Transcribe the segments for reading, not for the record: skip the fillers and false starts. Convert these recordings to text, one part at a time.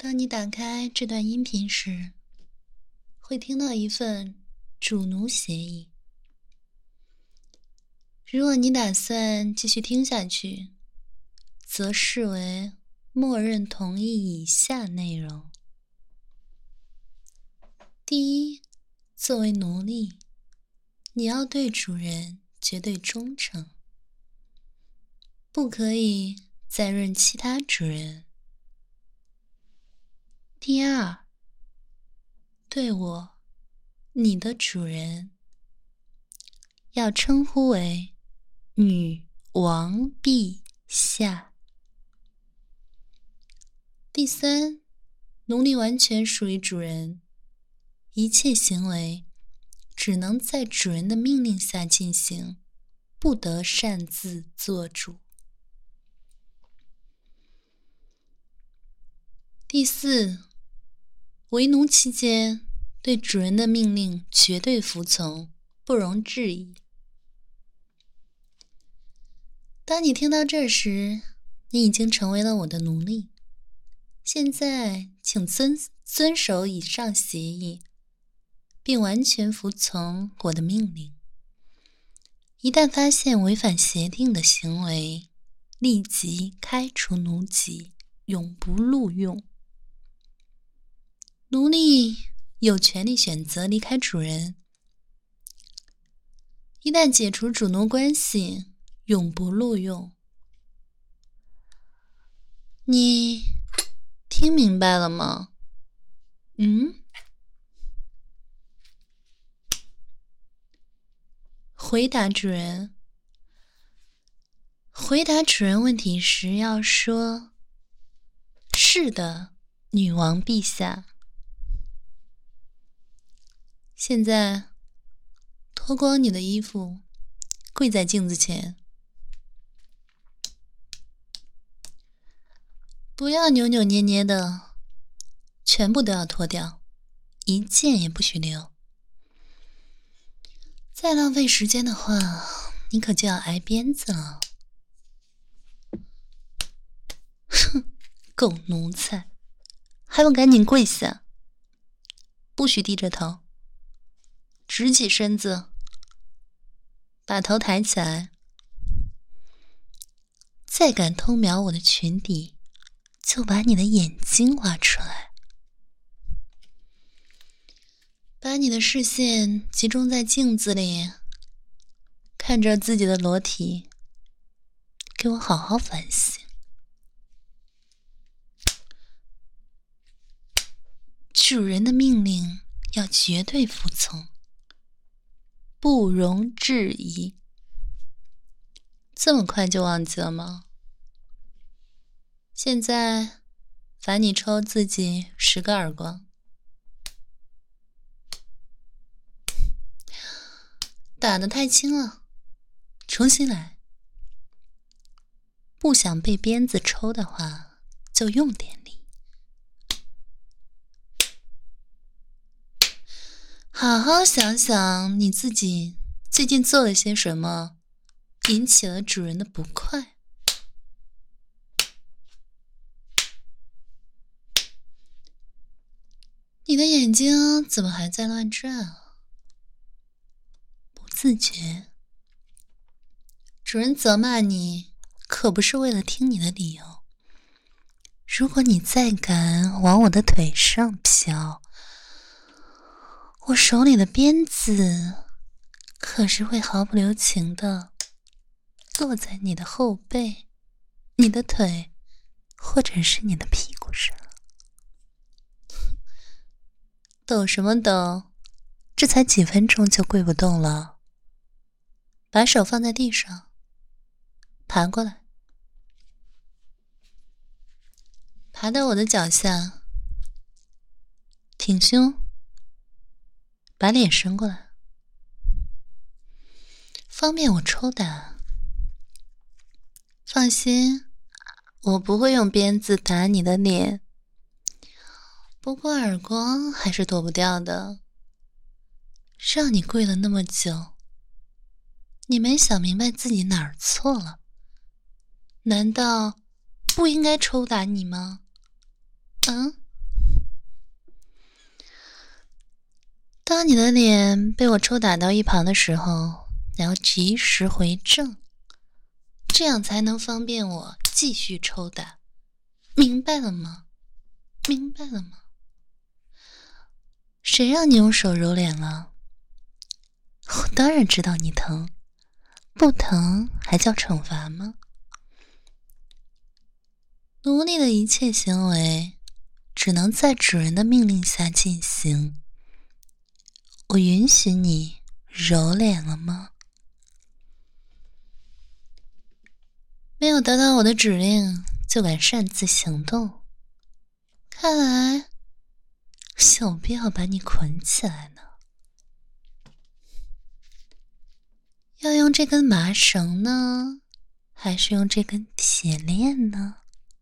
当你打开这段音频时，会听到一份主奴协议。如果你打算继续听下去，则视为默认同意以下内容。第一，作为奴隶，你要对主人绝对忠诚，不可以再认其他主人。第二，对我，你的主人，要称呼为女王陛下。第三，奴隶完全属于主人，一切行为只能在主人的命令下进行，不得擅自做主。第四，为奴期间，对主人的命令绝对服从，不容置疑。当你听到这时，你已经成为了我的奴隶。现在，请遵守以上协议，并完全服从我的命令。一旦发现违反协定的行为，立即开除奴籍，永不录用。奴隶有权利选择离开主人。一旦解除主奴关系，永不录用。你听明白了吗？回答主人。回答主人问题时要说：是的，女王陛下。现在，脱光你的衣服，跪在镜子前。不要扭扭捏捏的，全部都要脱掉，一件也不许留。再浪费时间的话，你可就要挨鞭子了。哼，狗奴才，还不赶紧跪下！不许低着头，直起身子，把头抬起来。再敢偷瞄我的裙底，就把你的眼睛挖出来。把你的视线集中在镜子里，看着自己的裸体，给我好好反省。主人的命令要绝对服从，不容置疑。这么快就忘记了吗？现在罚你抽自己10个耳光。打得太轻了，重新来。不想被鞭子抽的话，就用点力。好好想想你自己最近做了些什么，引起了主人的不快。你的眼睛怎么还在乱转啊？不自觉。主人责骂你，可不是为了听你的理由。如果你再敢往我的腿上飘，我手里的鞭子可是会毫不留情的落在你的后背、你的腿，或者是你的屁股上。抖什么抖？这才几分钟就跪不动了。把手放在地上，爬过来，爬到我的脚下，挺胸，把脸伸过来，方便我抽打。放心，我不会用鞭子打你的脸，不过耳光还是躲不掉的。让你跪了那么久，你没想明白自己哪儿错了？难道不应该抽打你吗？ 当你的脸被我抽打到一旁的时候，你要及时回正，这样才能方便我继续抽打，明白了吗？明白了吗？谁让你用手揉脸了？我当然知道你疼，不疼还叫惩罚吗？奴隶的一切行为只能在主人的命令下进行。我允许你揉脸了吗？没有得到我的指令就敢擅自行动，看来有必要把你捆起来呢。要用这根麻绳呢，还是用这根铁链呢？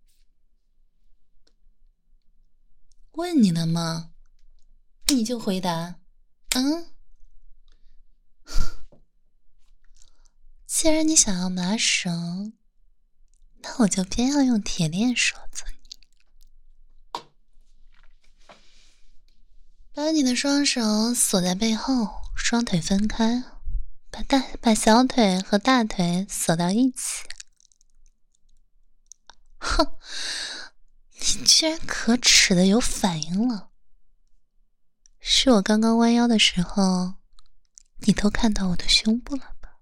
问你了吗？你就回答。既然你想要麻绳，那我就偏要用铁链锁住你。把你的双手锁在背后，双腿分开，把小腿和大腿锁到一起。哼，你居然可耻的有反应了。是我刚刚弯腰的时候，你都看到我的胸部了吧？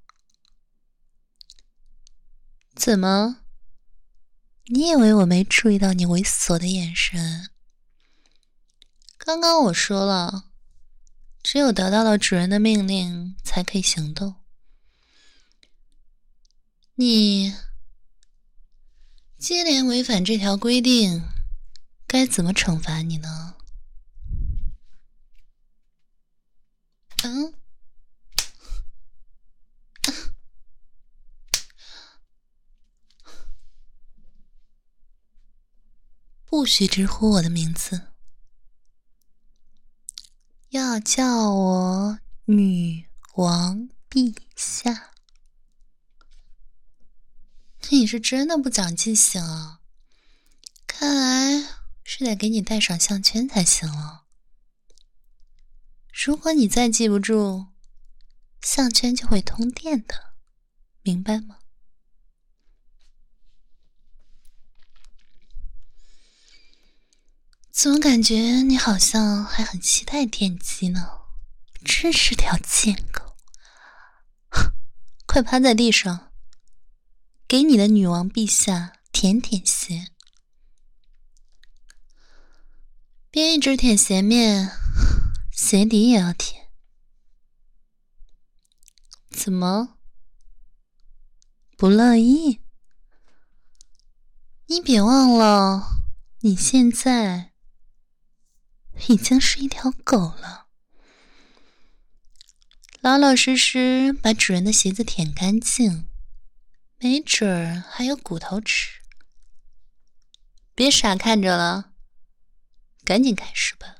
怎么？你以为我没注意到你猥琐的眼神？刚刚我说了，只有得到了主人的命令才可以行动。你接连违反这条规定，该怎么惩罚你呢？不许直呼我的名字，要叫我女王陛下。你是真的不长记性啊，看来是得给你戴上项圈才行了。如果你再记不住，项圈就会通电的，明白吗？怎么感觉你好像还很期待电击呢？真是条贱狗！快趴在地上，给你的女王陛下舔舔鞋。别一直舔鞋面，鞋底也要舔。怎么？不乐意？你别忘了，你现在已经是一条狗了。老老实实把主人的鞋子舔干净，没准儿还有骨头吃。别傻看着了，赶紧开始吧。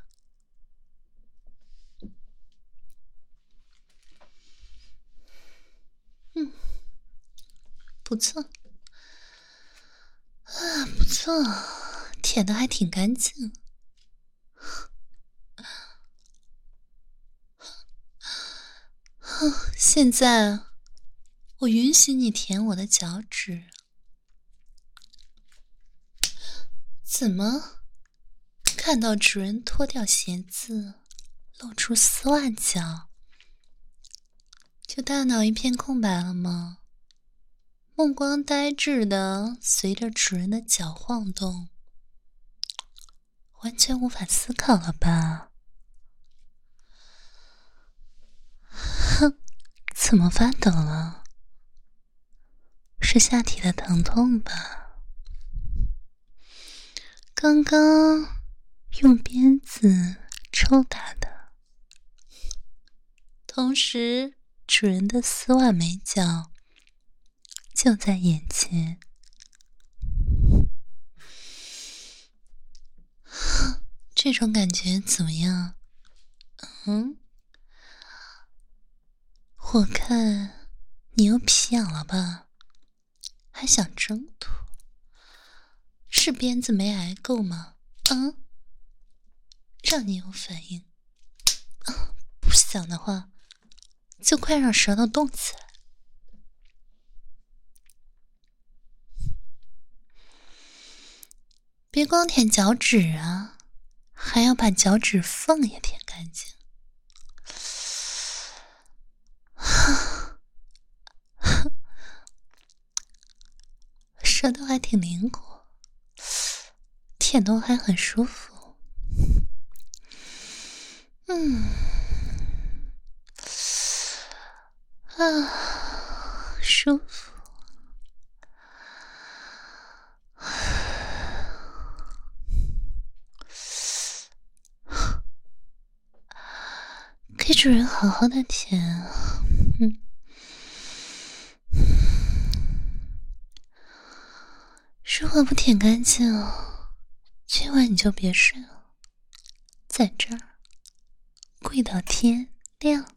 不错啊，不错，舔得还挺干净。现在我允许你舔我的脚趾。怎么？看到主人脱掉鞋子，露出丝袜脚，就大脑一片空白了吗？目光呆滞的随着主人的脚晃动，完全无法思考了吧？哼，怎么发抖了？是下体的疼痛吧？刚刚用鞭子抽打的，同时主人的丝袜美脚就在眼前。这种感觉怎么样？我看你又皮痒了吧？还想征途？是鞭子没挨够吗？让你有反应。 想的话，就快让舌头动起来。别光舔脚趾啊，还要把脚趾缝也舔干净。舌头还挺灵活，舔动还很舒服。舒服。给主人好好的舔。如果不舔干净，今晚你就别睡了，在这儿跪到天亮。